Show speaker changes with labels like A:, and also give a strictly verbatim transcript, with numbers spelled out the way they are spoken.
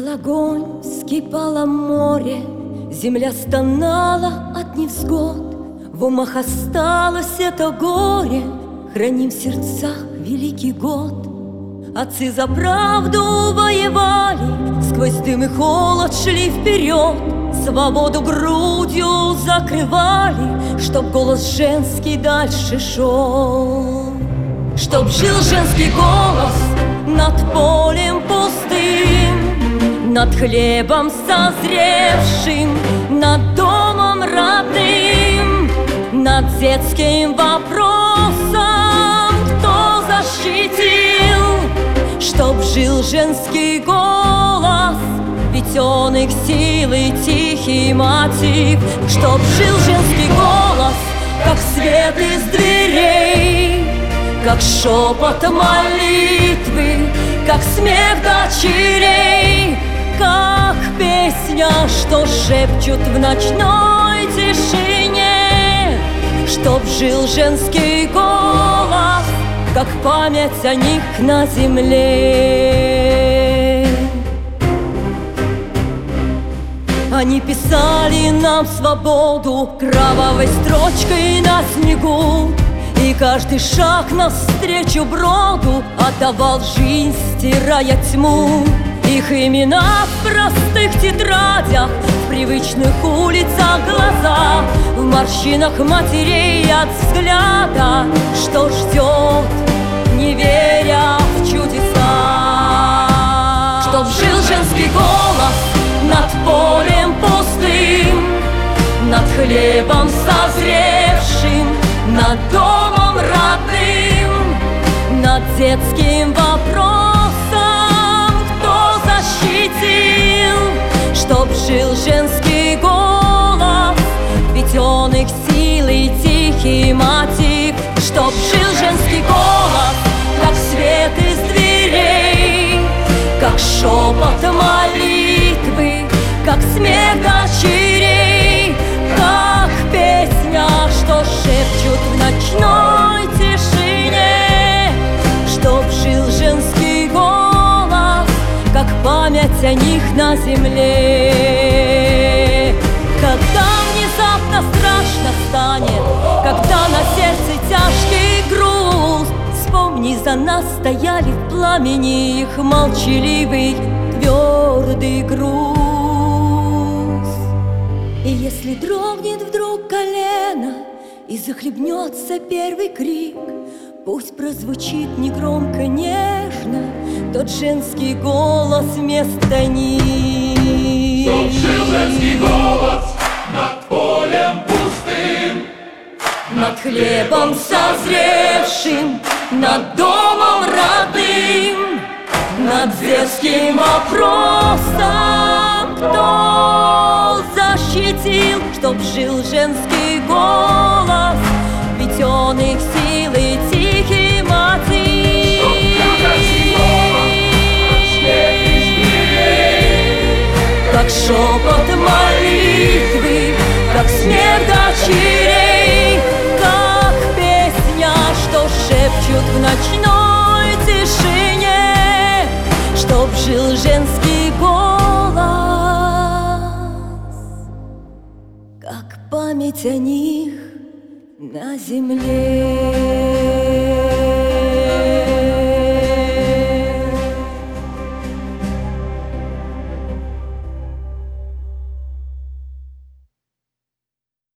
A: огонь, вскипало море, земля стонала от невзгод. В умах осталось это горе, храним в сердцах великий год. Отцы за правду воевали, сквозь дым и холод шли вперед. Свободу грудью закрывали, чтоб голос женский дальше шел. Чтоб жил женский голос над полем пустым, над хлебом созревшим, над домом родным, над детским вопросом, кто защитил. Чтоб жил женский голос, ведь он их силы тихий мотив. Чтоб жил женский голос, как свет из дверей, как шепот молитвы, как смех дочерей, как песня, что шепчут в ночной тишине. Чтоб жил женский голос, как память о них на земле. Они писали нам свободу кровавой строчкой на снегу, и каждый шаг навстречу броду отдавал жизнь, стирая тьму. Их имена в простых тетрадях, в привычных улицах глаза, в морщинах матерей от взгляда, что ждет, не веря в чудеса. Чтоб жил женский голос над полем пустым, над хлебом созревшим, над домом родным, над детским вопросом, кто защитил. Чтоб жил женский голос, ведь он их силы тихий мотив. Чтоб жил женский голос, как свет из дверей, как шепот молитвы, как смех дочерей, как песня, что шепчут в ночной тишине. Чтоб жил женский голос, как память о них на земле. Когда внезапно страшно станет, когда на сердце тяжкий груз, вспомни, за нас стояли в пламени их молчаливый твердый груз. И если дрогнет вдруг колено и захлебнется первый крик, пусть прозвучит негромко, нежно тот женский голос вместо них.
B: Чтоб жил женский голос над полем пустым,
A: над хлебом созревшим, над домом родным, над детским вопросом, кто защитил. Чтоб жил женский голос, ведь он их силы тихий мотив.
B: Чтоб жил женский голос,
A: как шепот молитвы, как смех дочерей, как песня, что шепчут в ночной тишине. Чтоб жил женский голос, как память о них на земле.